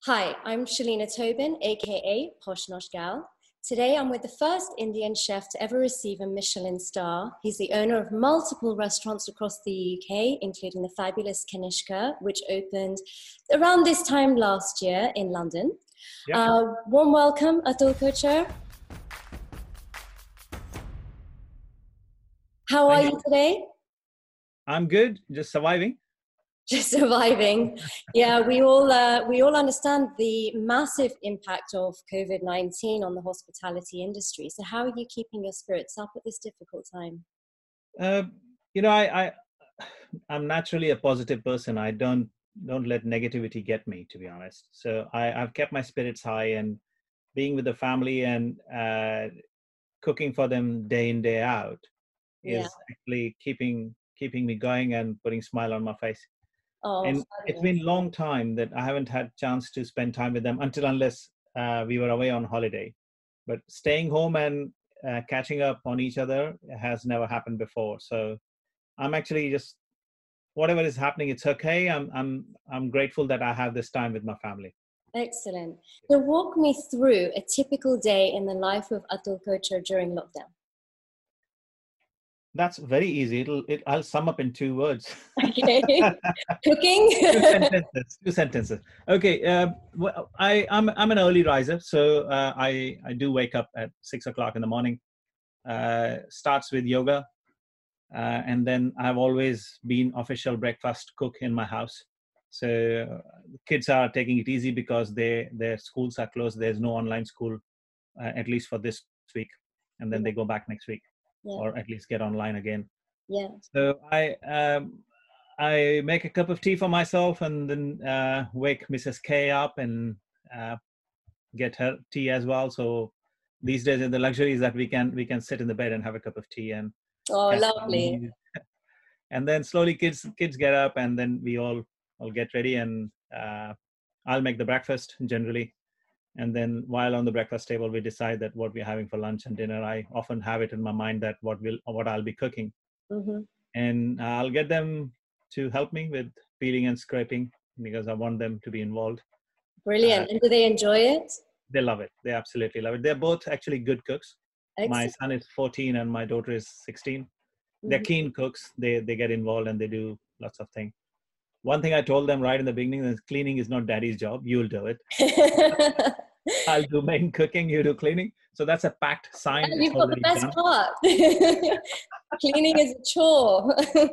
Hi, I'm Shalina Tobin, aka Posh Nosh Gal. Today I'm with the first Indian chef to ever receive a Michelin star. He's the owner of multiple restaurants across the UK, including the fabulous Kanishka, which opened around this time last year in London. Yep. Warm welcome, Atul Kochhar. How are you today? I'm good, just surviving. Just surviving. Yeah, we all understand the massive impact of COVID-19 on the hospitality industry. So how are you keeping your spirits up at this difficult time? Uh, I'm naturally a positive person. I don't let negativity get me, to be honest. So I've kept my spirits high, and being with the family and cooking for them day in day out Yeah. is actually keeping me going and putting a smile on my face. Oh, And it's fabulous. been a long time that I haven't had chance to spend time with them unless we were away on holiday. But staying home and catching up on each other has never happened before. So I'm actually just whatever is happening, it's okay. I'm grateful that I have this time with my family. Excellent. So walk me through a typical day in the life of Atul Kochhar during lockdown. That's very easy. I'll sum up in 2 words. Okay. Cooking? Two sentences. Two sentences. Okay. Well, I'm an early riser, so I do wake up at 6 o'clock in the morning. Starts with yoga, and then I've always been official breakfast cook in my house. So kids are taking it easy because their schools are closed. There's no online school, at least for this week, and then Yeah, they go back next week, yeah, or at least get online again. yeah. So I make a cup of tea for myself, and then wake Mrs. K up and uh, get her tea as well. So these days, the luxury is that we can sit in the bed and have a cup of tea and Oh, catch some lovely. news. And then slowly kids get up, and then we all get ready, and I'll make the breakfast generally. And then while on the breakfast table, we decide that what we're having for lunch and dinner. I often have it in my mind that what I'll be cooking, Mm-hmm. and I'll get them to help me with peeling and scraping because I want them to be involved. Uh, Brilliant. And do they enjoy it? they love it. They absolutely love it. They're both actually good cooks. My Excellent. son is 14 and my daughter is 16. They're Mhm. keen cooks. They get involved and they do lots of things. One thing I told them right in the beginning is cleaning is not daddy's job. You'll do it. I'll do main cooking, you do cleaning. So that's a pact signed. It's You've got the already best done. part. Cleaning is a chore.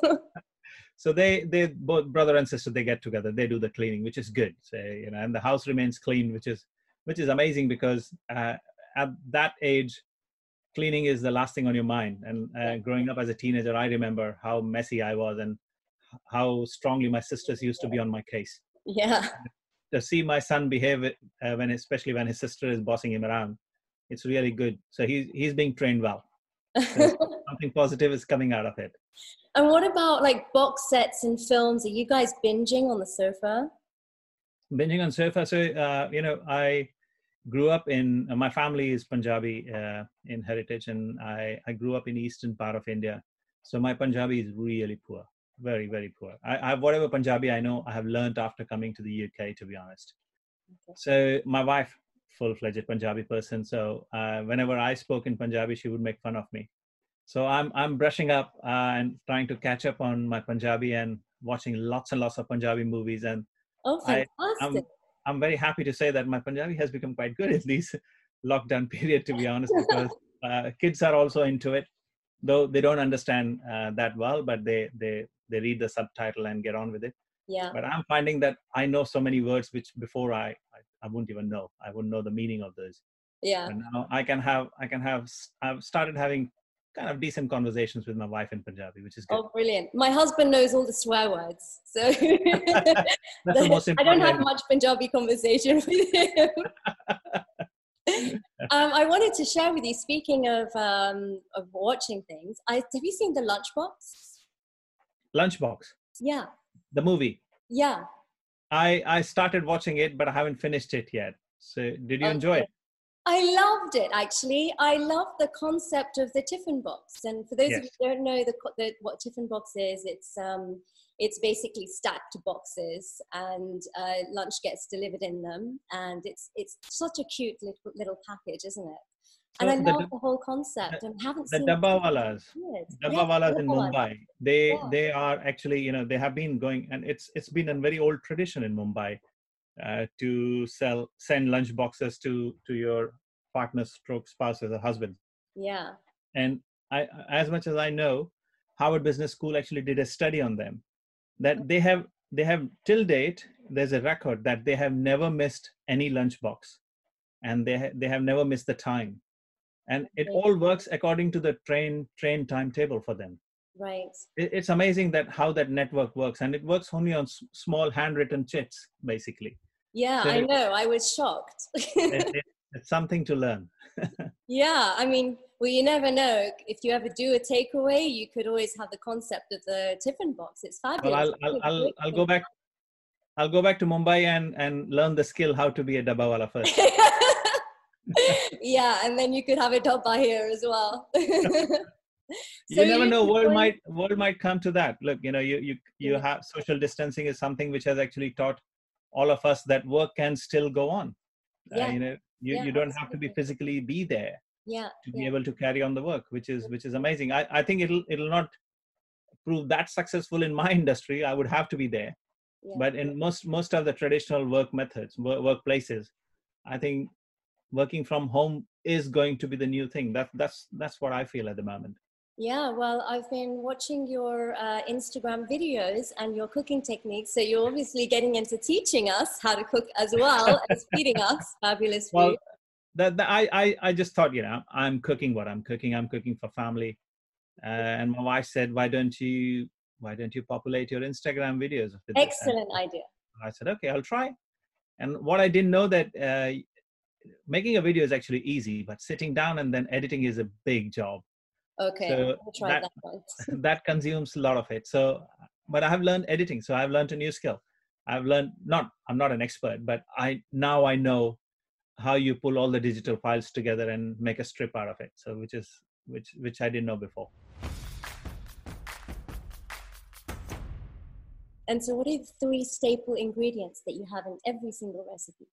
So they both brother and sister, they get together, they do the cleaning, which is good. So, and the house remains clean, which is amazing because at that age, cleaning is the last thing on your mind. And growing up as a teenager, I remember how messy I was and how strongly my sisters used to be on my case. Yeah. To see my son behave especially when his sister is bossing him around, it's really good. So he's being trained well. So something positive is coming out of it. And what about like box sets and films? Are you guys binging on the sofa? Binging on sofa. So I grew up in my family is Punjabi in heritage, and I grew up in eastern part of India. So my Punjabi is really poor, very very poor. I have whatever Punjabi I know, I have learned after coming to the UK, to be honest. Okay. So my wife, full-fledged Punjabi person. So whenever I spoke in Punjabi, she would make fun of me. So I'm brushing up and trying to catch up on my Punjabi and watching lots and lots of Punjabi movies. And Oh, I fantastic. I'm very happy to say that my Punjabi has become quite good in this lockdown period, to be honest, because kids are also into it, though they don't understand that well, but they read the subtitle and get on with it. Yeah. But I'm finding that I know so many words which before I wouldn't even know. I wouldn't know the meaning of those. Yeah. But now I've started having kind of decent conversations with my wife in Punjabi, which is good. Oh, brilliant. My husband knows all the swear words. So That's the most I don't important have language. much Punjabi conversation with him. I wanted to share with you, speaking of watching things, have you seen The Lunchbox? Lunchbox, Yeah. the movie. Yeah. I started watching it, but I haven't finished it yet. So did you enjoy Okay. it? I loved it, actually. I love the concept of the tiffin box. And for those of you Yes. who don't know what tiffin box is, it's basically stacked boxes, and lunch gets delivered in them. And it's such a cute little package, isn't it? And So I love the whole concept, and haven't the seen it Dabbawalas, for years. Yes, Dabbawalas in Dabbawalas. Mumbai, Yeah. they are actually, you know, they have been going, and it's been a very old tradition in Mumbai to send lunch boxes to your partner's stroke spouses or husband. Yeah. And as much as I know, Harvard Business School actually did a study on them that they have till date. There's a record that they have never missed any lunch box, and they have never missed the time, and it Okay. all works according to the train timetable for them. Right. It's amazing that how that network works, and it works only on small handwritten chits basically. Yeah, So I know. I was shocked. it's something to learn. Yeah, I mean, well, you never know. If you ever do a takeaway, you could always have the concept of the tiffin box. It's Well, fabulous. I'll go back. I'll go back to Mumbai and learn the skill how to be a dabbawala first. Yeah, and then you could have a dabba here as well. So You never know. enjoy- World might come to that. Look, you know, you Yeah. have social distancing is something which has actually taught all of us that work can still go on. Yeah, You know, yeah, you don't have to be absolutely. physically be there Yeah, to be yeah, able to carry on the work, which is amazing. I think it'll not prove that successful in my industry. I would have to be there, yeah. but in most of the traditional work methods, workplaces, I think working from home is going to be the new thing. That's what I feel at the moment. Yeah, well, I've been watching your Instagram videos and your cooking techniques. So you're obviously getting into teaching us how to cook as well as feeding us fabulous Well, food. I just thought, you know, I'm cooking what I'm cooking. I'm cooking for family, and my wife said, why don't you populate your Instagram videos with this? And Excellent idea. I said, okay, I'll try. And what I didn't know that making a video is actually easy, but sitting down and then editing is a big job. Okay, So I'll try that that one. that consumes a lot of it. So, but I have learned editing, so I've learned a new skill. I've learned not I'm not an expert, but I know how you pull all the digital files together and make a strip out of it. So which I didn't know before. And so, what are the 3 staple ingredients that you have in every single recipe?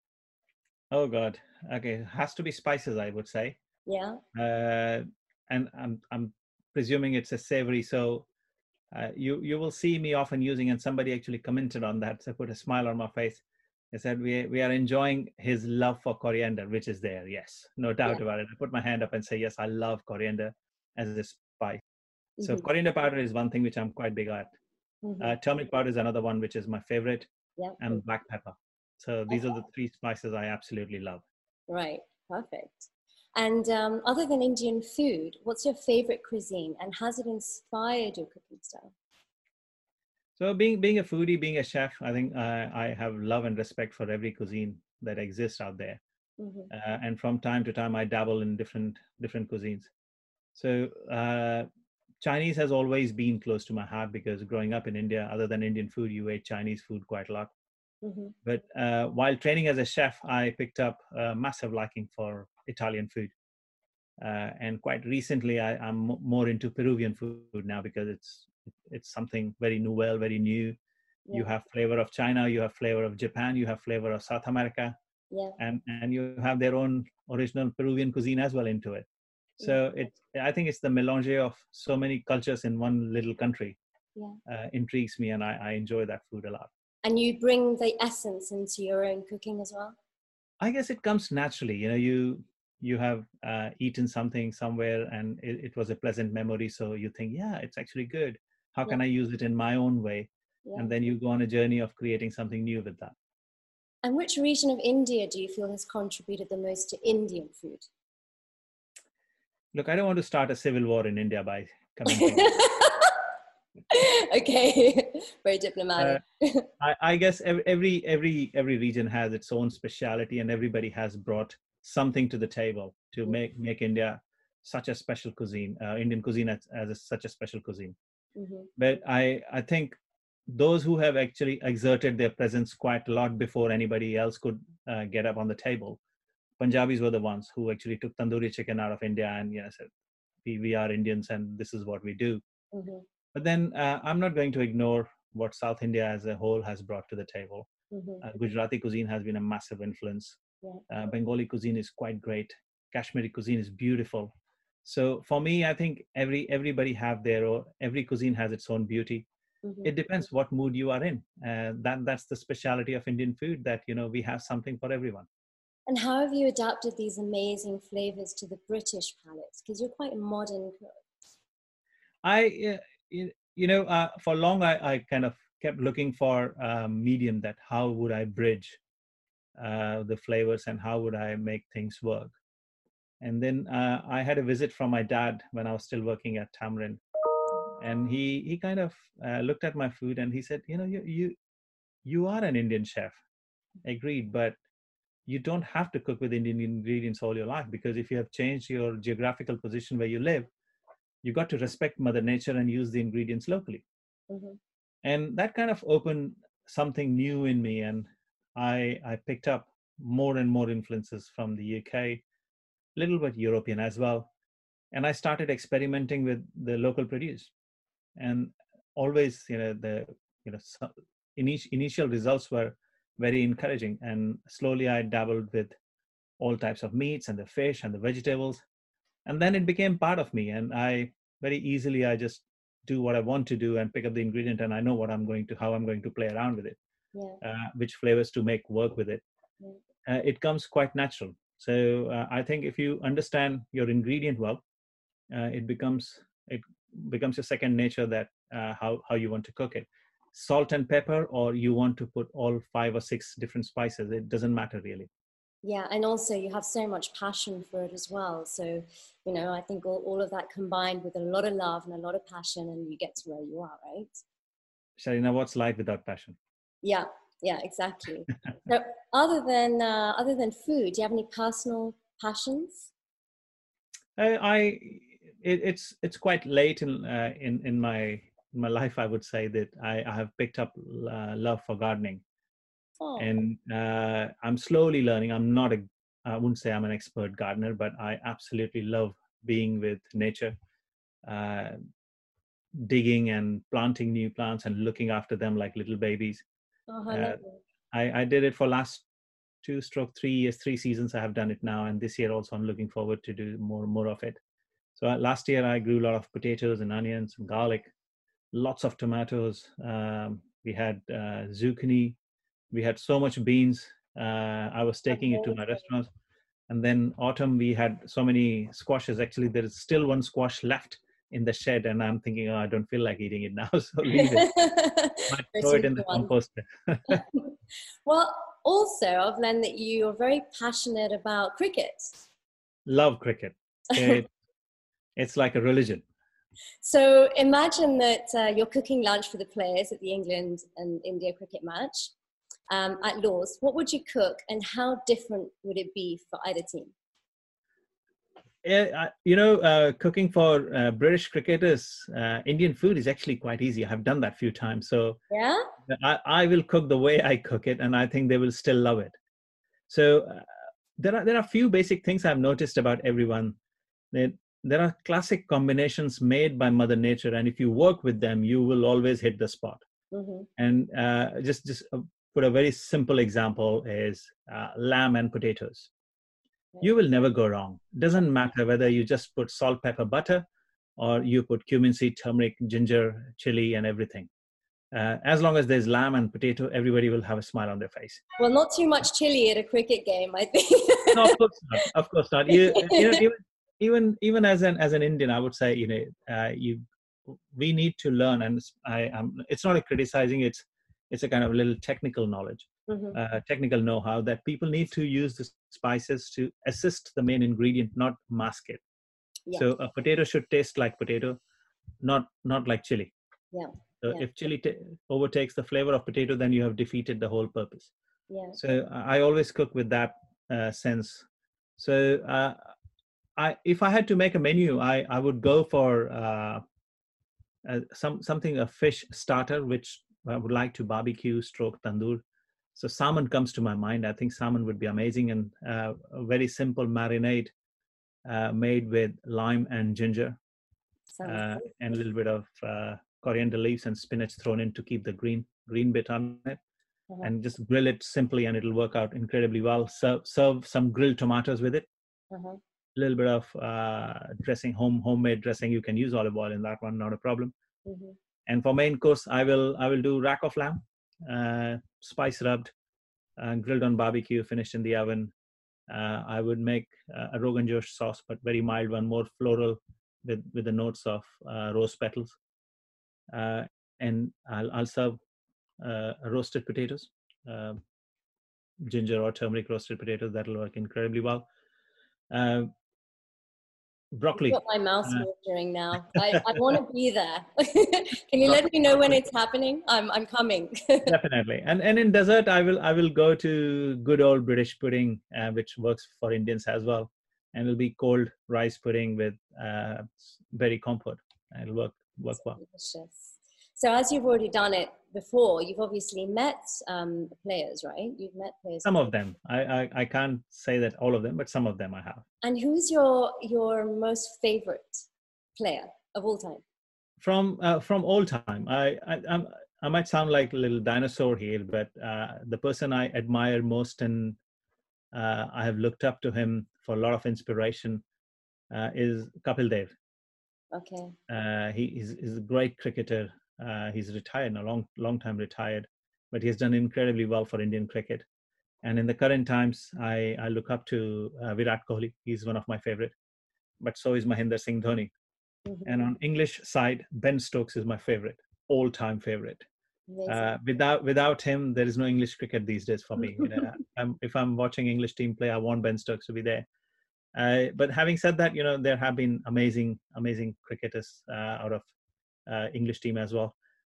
Oh God. Okay, has to be spices, I would say. Yeah, And I'm presuming it's a savory. So you will see me often using, and somebody actually commented on that, so put a smile on my face. They said we are enjoying his love for coriander, which is there. Yes, no doubt yeah. about it. I put my hand up and say yes, I love coriander as a spice. So Mm-hmm. coriander powder is one thing which I'm quite big at. Mm-hmm. Turmeric powder is another one which is my favorite, Yeah. and black pepper. So these are the 3 spices I absolutely love. Right, perfect. And other than Indian food, what's your favorite cuisine and has it inspired your cooking style? So being a foodie, being a chef, I think I have love and respect for every cuisine that exists out there. Mm-hmm. And from time to time, I dabble in different cuisines. So Chinese has always been close to my heart because growing up in India, other than Indian food, you ate Chinese food quite a lot. Mm-hmm. But while training as a chef, I picked up a massive liking for Italian food. And quite recently, I'm more into Peruvian food now because it's something very novel, very new. Yeah. You have flavor of China, you have flavor of Japan, you have flavor of South America, Yeah. and you have their own original Peruvian cuisine as well into it. So I think it's the melange of so many cultures in one little country. Yeah. Intrigues me, and I enjoy that food a lot. And you bring the essence into your own cooking as well? I guess it comes naturally. You know, you have eaten something somewhere and it was a pleasant memory. So you think, yeah, it's actually good. How can I use it in my own way? Yeah. And then you go on a journey of creating something new with that. And which region of India do you feel has contributed the most to Indian food? Look, I don't want to start a civil war in India by commenting. Okay, very diplomatic. I guess every region has its own speciality, and everybody has brought something to the table to make India such a special cuisine, Indian cuisine as such a special cuisine. Mm-hmm. But I think those who have actually exerted their presence quite a lot before anybody else could get up on the table Punjabis were the ones who actually took tandoori chicken out of India and said, we are Indians and this is what we do. Mm-hmm. But then I'm not going to ignore what South India as a whole has brought to the table. Mm-hmm. Gujarati cuisine has been a massive influence. Yeah. Bengali cuisine is quite great. Kashmiri cuisine is beautiful. So for me, I think everybody have every cuisine has its own beauty. Mm-hmm. It depends what mood you are in. That's the speciality of Indian food, that we have something for everyone. And how have you adapted these amazing flavors to the British palates? Because you're quite a modern cook. For long I kind of kept looking for a medium, that how would I bridge the flavors and how would I make things work. And then I had a visit from my dad when I was still working at Tamarind, and he kind of looked at my food and he said, you are an Indian chef. Agreed, but you don't have to cook with Indian ingredients all your life, because if you have changed your geographical position where you live, you got to respect Mother Nature and use the ingredients locally. Mm-hmm. And that kind of opened something new in me, and I picked up more and more influences from the UK, a little bit European as well, and I started experimenting with the local produce. And always, initial results were very encouraging, and slowly I dabbled with all types of meats and the fish and the vegetables, and then it became part of me, and I very easily I just do what I want to do and pick up the ingredient, and I know how I'm going to play around with it. Which flavors to make work with it. It comes quite natural. So I think if you understand your ingredient well, it becomes your second nature, that how you want to cook it. Salt and pepper, or you want to put all 5 or 6 different spices, it doesn't matter really. Yeah, and also you have so much passion for it as well. So, I think all of that combined with a lot of love and a lot of passion, and you get to where you are, right? Sharina, what's life without passion? Yeah, exactly. So other than food, do you have any personal passions? It's quite late in my life, I would say, that I have picked up love for gardening. Oh. And I'm slowly learning. I wouldn't say I'm an expert gardener, but I absolutely love being with nature, digging and planting new plants and looking after them like little babies. I did it for last 2-3 years, 3 seasons I have done it now, and this year also I'm looking forward to do more of it. So last year I grew a lot of potatoes and onions and garlic, lots of tomatoes. We had zucchini. We had so much beans. I was taking it to my restaurants. And then autumn, we had so many squashes. Actually, there is still one squash left in the shed, and I'm thinking, I don't feel like eating it now, so leave it. Might throw it in the composter. Well, also, I've learned that you are very passionate about cricket. Love cricket. It's like a religion. So imagine that you're cooking lunch for the players at the England and India cricket match at Lord's. What would you cook, and how different would it be for either team? Cooking for British cricketers, Indian food is actually quite easy. I have done that a few times. So yeah, I will cook the way I cook it, and I think they will still love it. So there are a few basic things I've noticed about everyone. There are classic combinations made by Mother Nature, and if you work with them, you will always hit the spot. Mm-hmm. And just put a very simple example is lamb and potatoes. You will never go wrong. Doesn't matter whether you just put salt, pepper, butter, or you put cumin seed, turmeric, ginger, chili, and everything. As long as there's lamb and potato, everybody will have a smile on their face. Well, not too much chili at a cricket game, I think. No, of course not. Even as an Indian, I would say, we need to learn, and it's not a criticizing. It's a kind of a little technical knowledge, mm-hmm. Technical know-how that people need to use the spices to assist the main ingredient, not mask it. Yeah. So a potato should taste like potato, not like chili. Yeah. So if chili overtakes the flavor of potato, then you have defeated the whole purpose. Yeah. So I always cook with that sense. So if I had to make a menu, I would go for a fish starter, which I would like to barbecue, stroke tandoor. So salmon comes to my mind. I think salmon would be amazing, and a very simple marinade made with lime and ginger, Sounds good. and a little bit of coriander leaves and spinach thrown in to keep the green bit on it, Uh-huh. and just grill it simply, and it'll work out incredibly well. Serve some grilled tomatoes with it. Uh-huh. A little bit of dressing, homemade dressing. You can use olive oil in that one, not a problem. Mm-hmm. And for main course, I will do rack of lamb, spice rubbed, grilled on barbecue, finished in the oven. I would make a Rogan Josh sauce, but very mild one, more floral, with the notes of rose petals. Uh, and I'll serve roasted potatoes, uh, ginger or turmeric roasted potatoes. That'll work incredibly well. Uh, You've Broccoli. got my mouth Uh, watering now. I want to be there. Can you let me know when it's happening? I'm coming. Definitely. And in dessert, I will go to good old British pudding, which works for Indians as well. And it'll be cold rice pudding with berry compote. It'll work well. Delicious. So as you've already done it before, you've obviously met players, right? You've met players. Some of them. I can't say that all of them, but some of them I have. And who's your most favorite player of all time? From all time. I might sound like a little dinosaur here, but the person I admire most, and I have looked up to him for a lot of inspiration, is Kapil Dev. Okay. He's a great cricketer. He's retired, a long time retired, but he has done incredibly well for Indian cricket. And in the current times, I look up to Virat Kohli. He's one of my favorite, but so is Mahendra Singh Dhoni. Mm-hmm. And on English side, Ben Stokes is my favorite, all-time favorite. Without him, there is no English cricket these days for me. If I'm watching English team play, I want Ben Stokes to be there. But having said that, there have been amazing cricketers out of English team as well.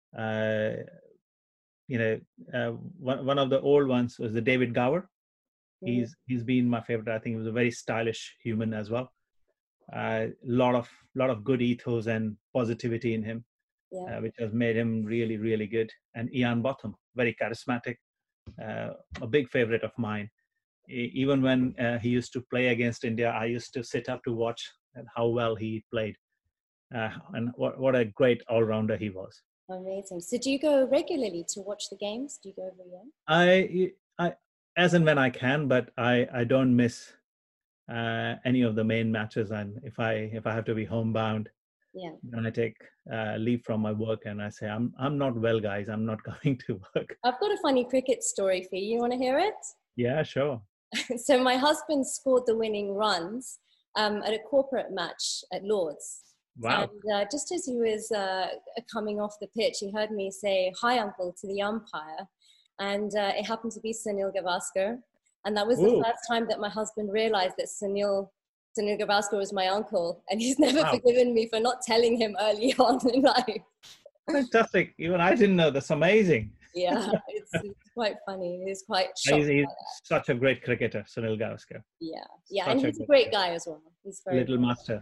One of the old ones was the David Gower. Mm-hmm. He's been my favorite. I think he was a very stylish human as well. Lot of good ethos and positivity in him, which has made him really, really good. And Ian Botham, very charismatic, a big favorite of mine. Even when he used to play against India, I used to sit up to watch how well he played, and what a great all-rounder he was. Amazing. So do you go regularly to watch the games? Do you go every year? I as and when I can, but I don't miss any of the main matches. And if I have to be homebound, then I take leave from my work and I say, I'm not well, guys. I'm not going to work. I've got a funny cricket story for you. You want to hear it? Yeah, sure. So my husband scored the winning runs at a corporate match at Lord's. Wow. And just as he was coming off the pitch, he heard me say, "Hi, uncle," to the umpire. And it happened to be Sunil Gavaskar. And that was the first time that my husband realized that Sunil Gavaskar was my uncle. And he's never forgiven me for not telling him early on in life. Fantastic. Even I didn't know. That's amazing. Yeah, it's quite funny. He's quite shocked. He's such a great cricketer, Sunil Gavaskar. Yeah, and he's a great guy as well. He's very little master.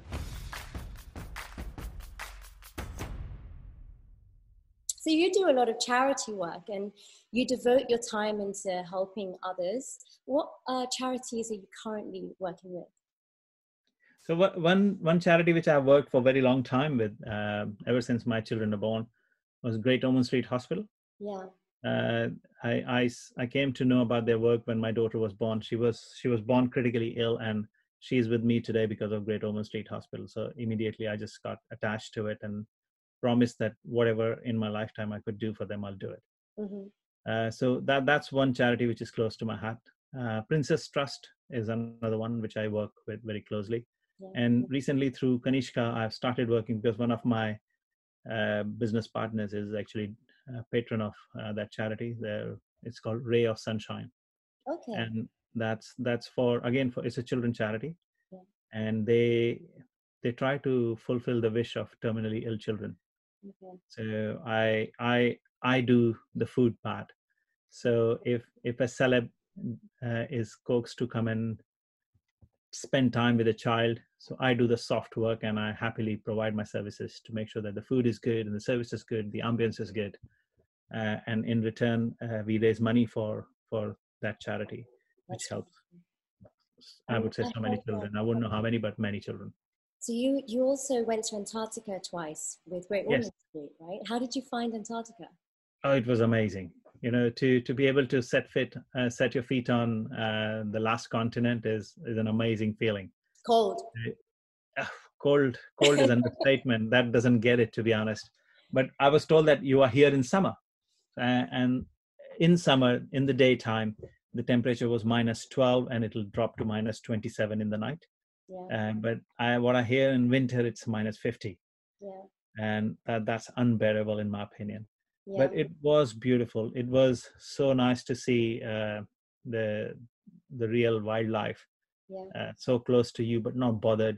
So you do a lot of charity work and you devote your time into helping others. What charities are you currently working with? So one charity which I've worked for a very long time with, ever since my children are born, was Great Ormond Street Hospital. Yeah. I came to know about their work when my daughter was born. She was born critically ill, and she's with me today because of Great Ormond Street Hospital. So immediately I just got attached to it and promised that whatever in my lifetime I could do for them, I'll do it. Mm-hmm. So that's one charity which is close to my heart. Princess Trust is another one which I work with very closely. Yeah. And recently through Kanishka, I've started working because one of my business partners is actually a patron of that charity. It's called Ray of Sunshine. Okay. And that's for it's a children charity. Yeah. And they try to fulfill the wish of terminally ill children. Okay. So I do the food part. So if a celeb is coaxed to come and spend time with a child, so I do the soft work and I happily provide my services to make sure that the food is good and the service is good, the ambience is good, and in return we raise money for for that charity, which That's helps, I and would say, I so many heard that. children. I wouldn't know how many, but many children. So you also went to Antarctica twice with Great Yes. Ormond Street, right? How did you find Antarctica? Oh, it was amazing. To be able to set your feet on the last continent is an amazing feeling. Cold. Uh, cold is an understatement. That doesn't get it, to be honest. But I was told that you are here in summer, and in summer, in the daytime, the temperature was -12, and it'll drop to -27 in the night. Yeah. But what I hear in winter, it's -50, Yeah. and that's unbearable in my opinion. Yeah. But it was beautiful. It was so nice to see the real wildlife Yeah. so close to you, but not bothered.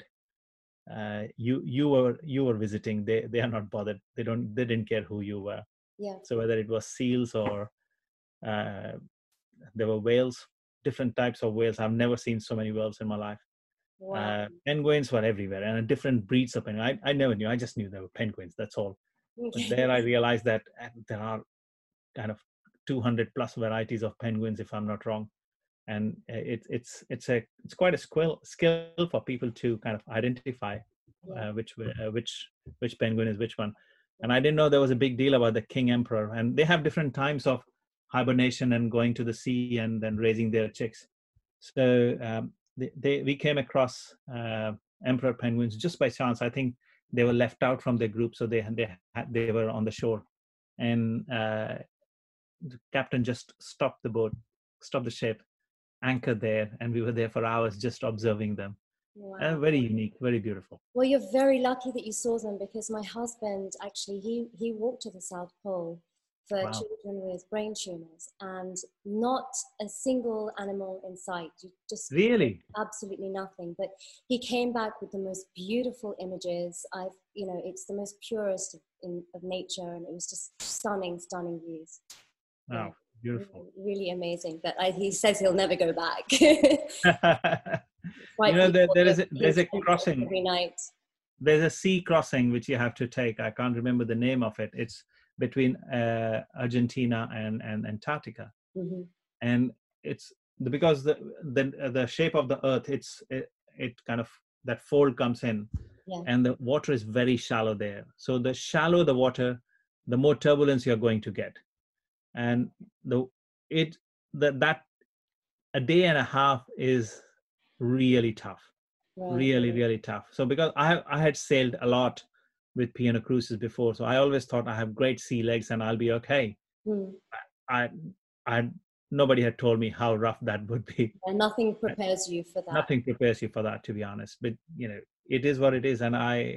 You were visiting. They are not bothered. They didn't care who you were. Yeah. So whether it was seals or uh, there were whales, different types of whales. I've never seen so many whales in my life. Wow. Penguins were everywhere, and different breeds of penguins. I never knew. I just knew there were penguins. That's all. But there I realized that there are kind of 200 plus varieties of penguins, if I'm not wrong. And it's quite a skill for people to kind of identify Yeah. which penguin is which one. And I didn't know there was a big deal about the king emperor. And they have different times of hibernation and going to the sea and then raising their chicks. So we came across emperor penguins just by chance. I think they were left out from their group, so they were on the shore, and the captain just stopped the ship, anchored there, and we were there for hours just observing them. Wow. Very unique, very beautiful. Well, you're very lucky that you saw them because my husband actually he walked to the South Pole for Wow. children with brain tumors, and not a single animal in sight. You just Really? absolutely nothing. But he came back with the most beautiful images. It's the most purest of nature, and it was just stunning views. Wow, Yeah, beautiful. really amazing. But he says he'll never go back. There's a crossing every night. There's a sea crossing which you have to take. I can't remember the name of it. It's between Argentina and Antarctica. Mm-hmm. And it's because the shape of the earth, it kind of, that fold comes in. Yeah. And the water is very shallow there. So the shallower the water, the more turbulence you're going to get. And that a day and a half is really tough. Right. Really tough. So because I had sailed a lot with P&O Cruises before, so I always thought I have great sea legs and I'll be okay. I nobody had told me how rough that would be. And nothing prepares you for that. Nothing prepares you for that, to be honest. But it is what it is, and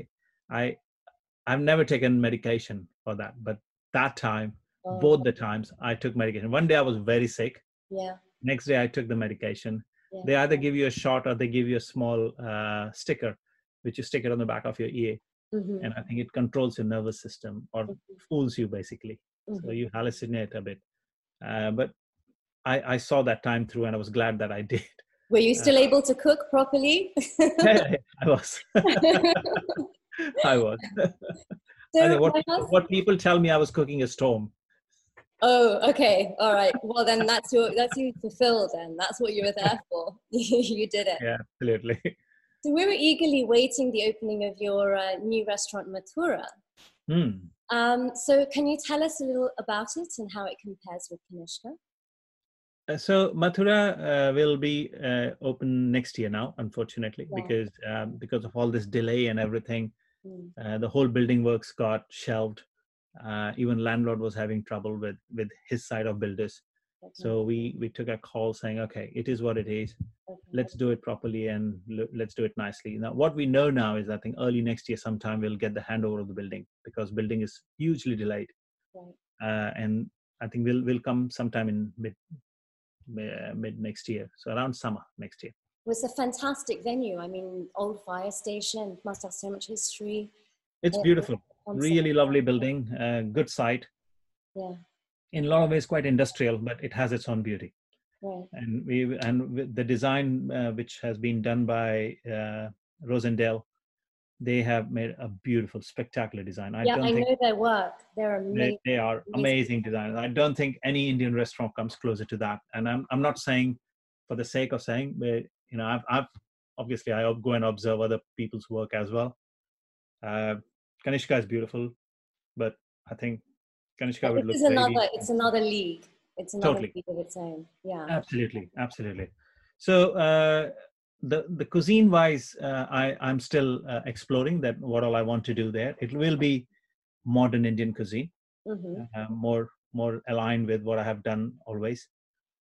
I've never taken medication for that. But that time, both the times, I took medication. One day I was very sick. Yeah. Next day I took the medication. Yeah. They either give you a shot or they give you a small sticker, which you stick it on the back of your ear. Mm-hmm. And I think it controls your nervous system, or fools you basically. Mm-hmm. So you hallucinate a bit. But I saw that time through, and I was glad that I did. Were you still able to cook properly? I was. I was. So I think what people tell me, I was cooking a storm. Oh, okay. All right. Well, then that's you fulfilled, then. That's what you were there for. You did it. Yeah, absolutely. So we were eagerly waiting the opening of your new restaurant, Mathura. So can you tell us a little about it and how it compares with Kanishka? So Mathura will be open next year now, unfortunately, because of all this delay and everything. The whole building works got shelved. Even landlord was having trouble with his side of builders. Okay. So we took a call saying, okay, it is what it is. Okay. Let's do it properly and let's do it nicely. Now, what we know now is I think early next year sometime we'll get the handover of the building, because building is hugely delayed. Right. And I think we'll come sometime in mid next year. So around summer next year. It was a fantastic venue. I mean, old fire station, must have so much history. It's beautiful. Really lovely building, good site. Yeah. In a lot of ways quite industrial, but it has its own beauty. Right. And the design which has been done by Rosendale, they have made a beautiful, spectacular design. I Yeah, don't I think know their work. They're amazing. they are amazing designers. I don't think any Indian restaurant comes closer to that. And I'm not saying for the sake of saying, but I've obviously I go and observe other people's work as well. Kanishka is beautiful, but I think Kanishka would This look is very it's another league. It's another totally, league of its own. Yeah. absolutely, absolutely. So the cuisine wise, I'm still exploring that what all I want to do there. It will be modern Indian cuisine, Mm-hmm. more aligned with what I have done always.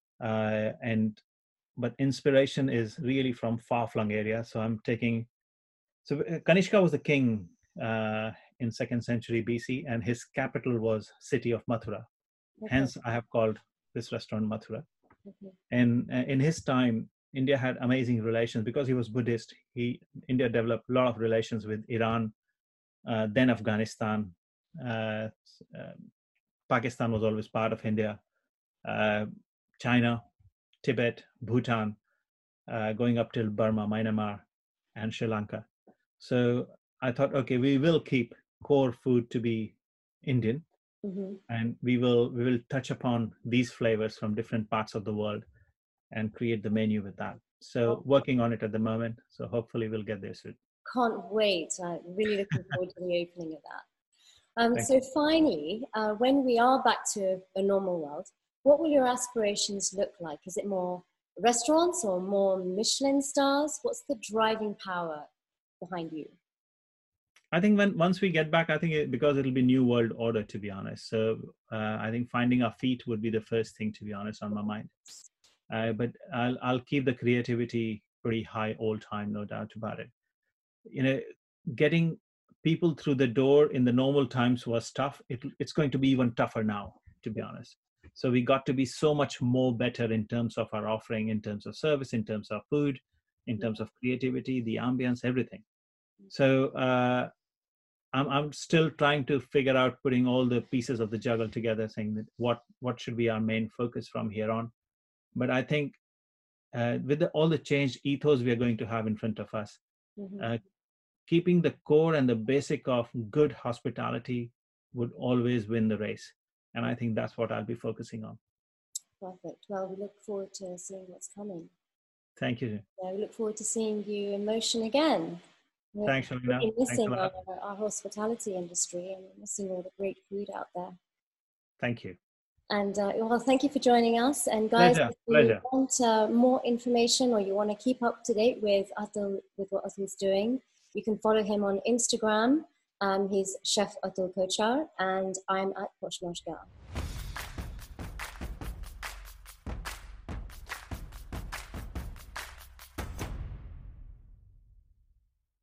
And but inspiration is really from far-flung areas. So I'm taking. So Kanishka was the king in 2nd century BC, and his capital was city of Mathura. Okay. Hence, I have called this restaurant Mathura. Okay. And in his time, India had amazing relations because he was Buddhist. India developed a lot of relations with Iran, then Afghanistan. Uh, uh, Pakistan was always part of India. China, Tibet, Bhutan, going up till Burma, Myanmar, and Sri Lanka. So I thought, okay, we will keep core food to be Indian, Mm-hmm. and we will touch upon these flavors from different parts of the world and create the menu with that. So working on it at the moment. So hopefully we'll get there soon. Can't wait. I'm really looking forward to the opening of that. Thank So you. finally, when we are back to a normal world, what will your aspirations look like? Is it more restaurants or more Michelin stars? What's the driving power behind you? I think once we get back, I think because it'll be new world order, to be honest. So I think finding our feet would be the first thing, to be honest, on my mind. But I'll keep the creativity pretty high all time, no doubt about it. Getting people through the door in the normal times was tough. It's going to be even tougher now, to be honest. So we got to be so much more better in terms of our offering, in terms of service, in terms of food, in terms of creativity, the ambience, everything. So I'm still trying to figure out putting all the pieces of the juggle together, saying that what should be our main focus from here on. But I think with all the changed ethos we are going to have in front of us, Mm-hmm. keeping the core and the basic of good hospitality would always win the race. And I think that's what I'll be focusing on. Perfect. Well, we look forward to seeing what's coming. Thank you. Yeah, we look forward to seeing you in motion again. We're Thanks, Shalina. really Thanks a missing lot. our hospitality industry and missing all the great food out there. Thank you. And well, thank you for joining us. And guys, Pleasure. if you Pleasure. want more information or you want to keep up to date with Atul, with what Atul's doing, you can follow him on Instagram. He's Chef Atul Kochar, and I'm at Posh Noshgal.